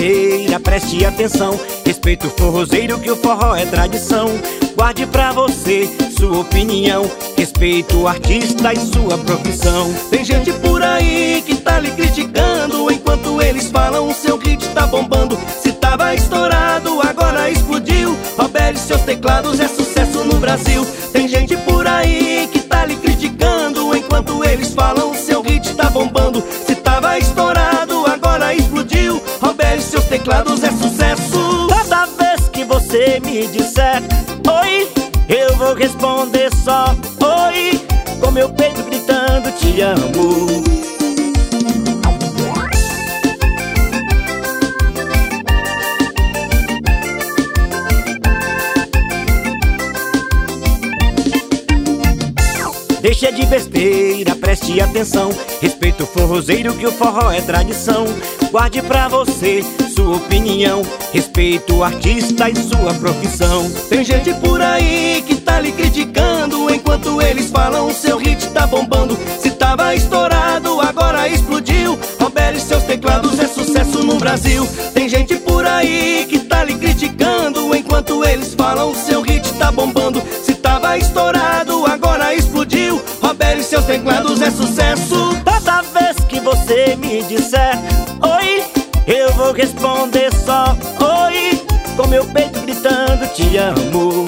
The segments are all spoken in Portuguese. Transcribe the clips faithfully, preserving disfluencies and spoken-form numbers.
besteira, preste atenção. Respeita o forrozeiro que o forró é tradição. Guarde pra você sua opinião. Respeita o artista e sua profissão. Tem gente por aí que tá lhe criticando, enquanto eles falam o seu hit tá bombando. Se tava estourado, agora explodiu. Roberto e seus teclados é sucesso no Brasil. Tem gente por aí que tá lhe criticando, enquanto eles falam o seu hit tá bombando. Se tava estourado, agora explodiu. Roberto e seus teclados é sucesso. Toda vez que você me disser oi, eu vou responder só oi, com meu peito gritando te amo. Deixa de besteira, preste atenção. Respeita o forrozeiro que o forró é tradição. Guarde pra você sua opinião. Respeita o artista e sua profissão. Tem gente por aí que tá lhe criticando, enquanto eles falam o seu hit tá bombando. Se tava estourado, agora explodiu. Roberto e seus teclados é sucesso no Brasil. Tem gente por aí que tá lhe criticando, enquanto eles falam o seu hit tá bombando. Se tava estourado, agora explodiu. Roberto e seus teclados é sucesso. Toda vez que você me disser oi, eu vou responder só oi, com meu peito gritando te amo.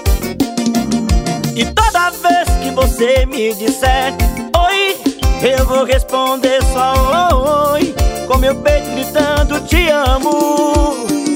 E toda vez que você me disser oi, eu vou responder só oi, com meu peito gritando te amo.